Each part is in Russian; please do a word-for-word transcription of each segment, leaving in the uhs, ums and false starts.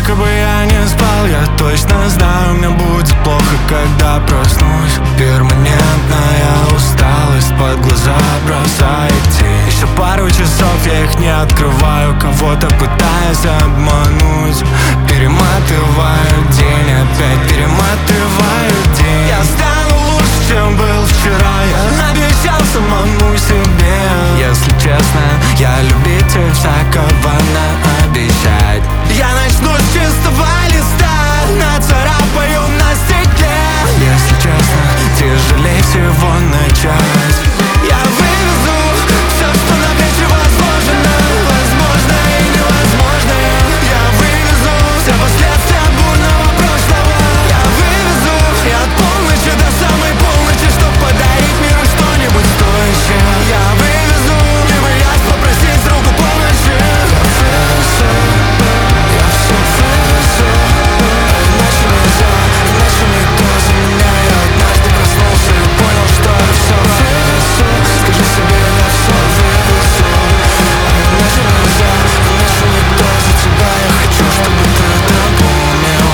Сколько бы я не спал, я точно знаю, мне будет плохо, когда проснусь. Перманентная усталость, под глаза бросает тень. Еще пару часов, я их не открываю, кого-то пытаясь обмануть. Перематываю день, опять перематываю день. Я стану лучше, чем был вчера, я обещал самому себе. Если честно, я любитель всякого наобещать. Я начну с чистого листа, нацарапаю на стекле. Если честно, тяжелее всего начать. Я вывезу все, что на плечи возможно, возможно и невозможное. Я вывезу все последствия бурного прошлого. Я вывезу и от полночи до самой полночи, чтоб подарить миру что-нибудь стоящее. Я вывезу, не боясь попросить руку помощи. Я вывезу, я все вывезу. Иначе нельзя, иначе никто за меня. Я однажды проснулся и понял, что я все вывезу. Скажи себе, я все вывезу. Иначе нельзя, иначе никто за тебя. Я хочу, чтобы ты это помнил.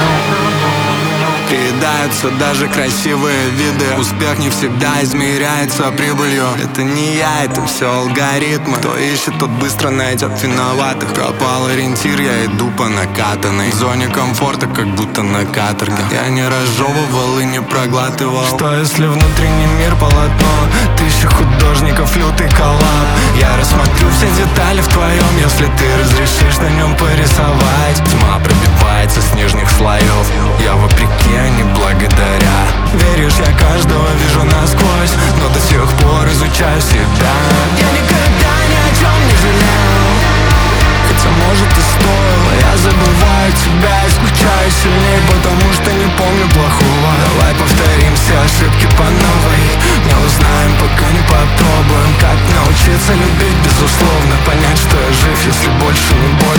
Приедаются даже красивые виды. Успех не всегда измеряется прибылью. Это не я, это все алгоритмы. Кто ищет, тот быстро найдет виноватых. Пропал ориентир, я иду по накатанной. В зоне комфорта, как будто на каторге. Я не разжевывал и не проглатывал. Что если внутренний мир полотно? Тысяча художников, лютый коллаб. Я рассмотрю все детали в твоем, если ты разрешишь на нем порисовать. Тьма пробивается с нижних слоев. Я вопреки, а не благодаря. Веришь, я каждого вижу насквозь, но до сих пор изучаю себя. Я никогда ни о чем не жалел, хотя может и стоило. Я забываю тебя и скучаю сильней, потому что не помню плохого. Давай повторим все ошибки по новой. Не узнаем, пока не попробуем. Как научиться любить, безусловно. Понять, что я жив, если больше не больно.